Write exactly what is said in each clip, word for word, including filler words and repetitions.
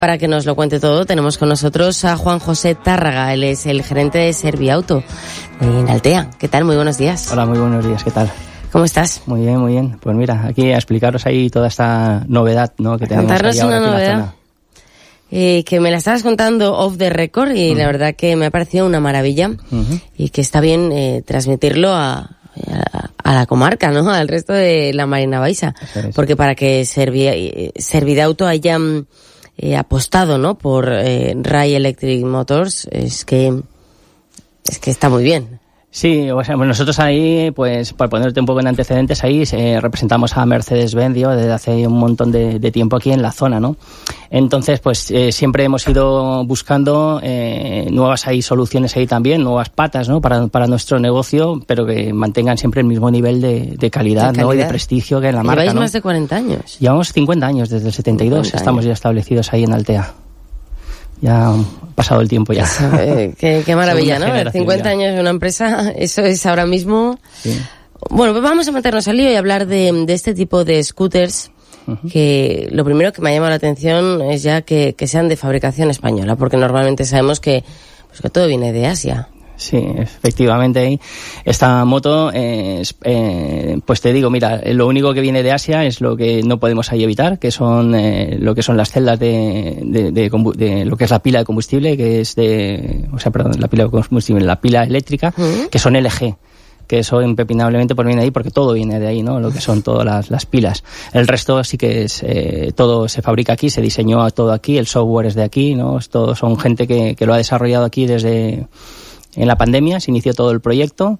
Para que nos lo cuente todo, tenemos con nosotros a Juan José Tárraga. Él es el gerente de Serviauto en Altea. ¿Qué tal? Muy buenos días. Hola, muy buenos días. ¿Qué tal? ¿Cómo estás? Muy bien, muy bien. Pues mira, aquí a explicaros ahí toda esta novedad, ¿no? Que tenemos contarnos ahí ahora una aquí novedad. en la zona. Eh, que me la estabas contando off the record y uh-huh. la verdad que me ha parecido una maravilla uh-huh. y que está bien eh, transmitirlo a, a, a la comarca, ¿no? Al resto de la Marina Baixa. Porque para que Servi, Serviauto haya eh, apostado, ¿no? Por eh, Ray Electric Motors, es que es que está muy bien. Sí, o sea, nosotros ahí, pues, para ponerte un poco en antecedentes, ahí eh, representamos a Mercedes-Benz desde hace un montón de, de tiempo aquí en la zona, ¿no? Entonces, pues, eh, siempre hemos ido buscando eh, nuevas ahí soluciones ahí también, nuevas patas, ¿no? Para, para nuestro negocio, pero que mantengan siempre el mismo nivel de, de, calidad, de calidad, ¿no? Y de prestigio que en la marca, ¿no? Lleváis ¿no? más de cuarenta años. Llevamos cincuenta años, desde el setenta y dos estamos ya establecidos ahí en Altea. Ya ha pasado el tiempo ya. Eso, eh, qué, qué maravilla, ¿no? cincuenta ya. Años de una empresa, eso es ahora mismo. Sí. Bueno, pues vamos a meternos al lío y hablar de, de este tipo de scooters, uh-huh. que lo primero que me ha llamado la atención es ya que, que sean de fabricación española, porque normalmente sabemos que, pues que todo viene de Asia. Sí, efectivamente. Esta moto, eh, eh, pues te digo, mira, lo único que viene de Asia es lo que no podemos ahí evitar, que son eh, lo que son las celdas de, de, de, de, de lo que es la pila de combustible, que es de, o sea, perdón, la pila de combustible, la pila eléctrica, uh-huh. que son L G. Que eso impepinablemente pues viene de ahí porque todo viene de ahí, ¿no? Lo que son todas las, las pilas. El resto sí que es, eh, todo se fabrica aquí, se diseñó todo aquí, el software es de aquí, ¿no? Todos son gente que, que lo ha desarrollado aquí desde... En la pandemia se inició todo el proyecto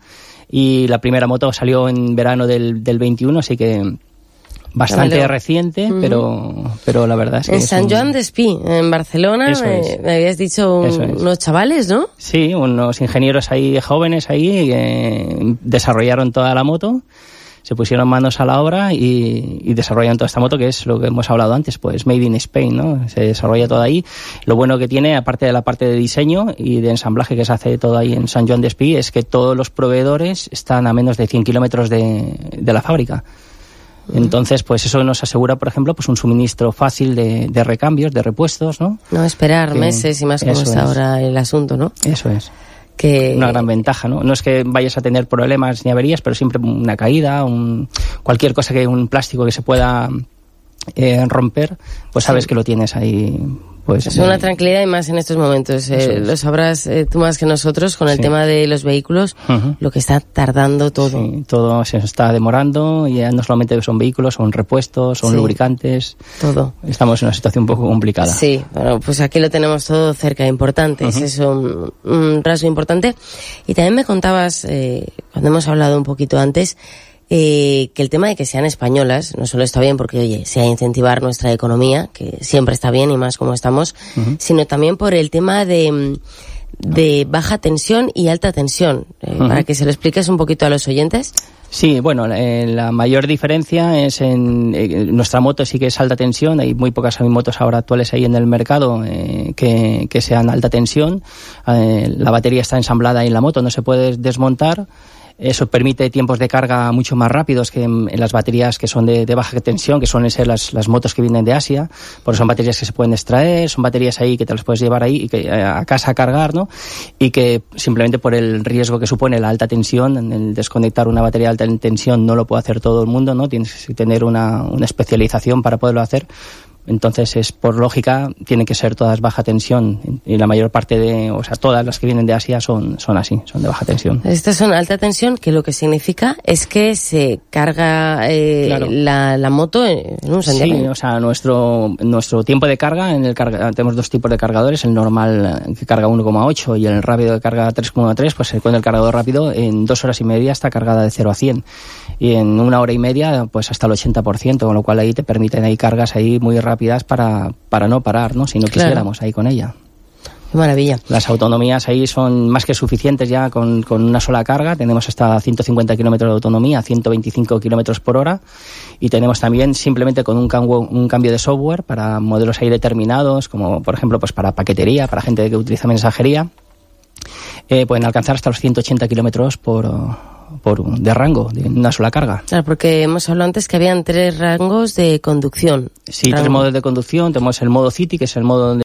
y la primera moto salió en verano del, del veintiuno, así que bastante Camelo. reciente, uh-huh. pero pero la verdad es que... En es San un... Joan Despí, en Barcelona, me, es. me habías dicho un, es. unos chavales, ¿no? Sí, unos ingenieros ahí jóvenes ahí que desarrollaron toda la moto. Se pusieron manos a la obra y, y desarrollaron toda esta moto, que es lo que hemos hablado antes, pues Made in Spain, ¿no? Se desarrolla todo ahí. Lo bueno que tiene, aparte de la parte de diseño y de ensamblaje que se hace todo ahí en San Joan Despí, es que todos los proveedores están a menos de cien kilómetros de, de la fábrica. Entonces, pues eso nos asegura, por ejemplo, pues un suministro fácil de, de recambios, de repuestos, ¿no? No esperar que, meses y más como está es. ahora el asunto, ¿no? Eso es. Que... Una gran ventaja, ¿no? No es que vayas a tener problemas ni averías, pero siempre una caída, un, cualquier cosa que un plástico que se pueda eh, romper, pues sabes sí. que lo tienes ahí. Pues, es una eh, tranquilidad y más en estos momentos. Eh, es. Lo sabrás eh, tú más que nosotros con el sí. tema de los vehículos, uh-huh. lo que está tardando todo. Sí, todo se está demorando y ya no solamente son vehículos, son repuestos, son sí. lubricantes. Todo. Estamos en una situación un poco complicada. Sí, bueno, pues aquí lo tenemos todo cerca, importante. Uh-huh. Es eso, un, un rasgo importante. Y también me contabas, eh, cuando hemos hablado un poquito antes, Eh, que el tema de que sean españolas no solo está bien porque, oye, sea incentivar nuestra economía, que siempre está bien y más como estamos, uh-huh. sino también por el tema de, de baja tensión y alta tensión. Eh, uh-huh. Para que se lo expliques un poquito a los oyentes. Sí, bueno, eh, la mayor diferencia es en eh, nuestra moto sí que es alta tensión. Hay muy pocas motos ahora actuales ahí en el mercado eh, que, que sean alta tensión. Eh, la batería está ensamblada en la moto, no se puede desmontar. Eso permite tiempos de carga mucho más rápidos que en, en las baterías que son de, de baja tensión, que suelen ser las, las motos que vienen de Asia, porque son baterías que se pueden extraer, son baterías ahí que te las puedes llevar ahí y que, a casa a cargar, ¿no? Y que simplemente por el riesgo que supone la alta tensión, en el desconectar una batería de alta tensión no lo puede hacer todo el mundo, ¿no? Tienes que tener una, una especialización para poderlo hacer. Entonces, es por lógica, tienen que ser todas baja tensión y la mayor parte de, o sea, todas las que vienen de Asia son, son así, son de baja tensión. Estas son alta tensión, que lo que significa es que se carga eh, claro. la, la moto en un santiamén. Sí, o sea, nuestro, nuestro tiempo de carga, en el carga, tenemos dos tipos de cargadores, el normal que carga uno coma ocho y el rápido que carga tres coma tres, pues con el cargador rápido en dos horas y media está cargada de cero a cien. Y en una hora y media, pues hasta el ochenta por ciento, con lo cual ahí te permiten ahí cargas ahí muy rápidas rápidas para, para no parar, ¿no? Si no claro. quisiéramos ahí con ella. Qué maravilla. Las autonomías ahí son más que suficientes ya con, con una sola carga. Tenemos hasta ciento cincuenta kilómetros de autonomía, ciento veinticinco kilómetros por hora. Y tenemos también simplemente con un cambio, un cambio de software para modelos ahí determinados, como por ejemplo pues para paquetería, para gente que utiliza mensajería, eh, pueden alcanzar hasta los ciento ochenta kilómetros por por de rango, de una sola carga. Claro, porque hemos hablado antes que habían tres rangos de conducción. Sí, rango. tres modos de conducción. Tenemos el modo City, que es el modo donde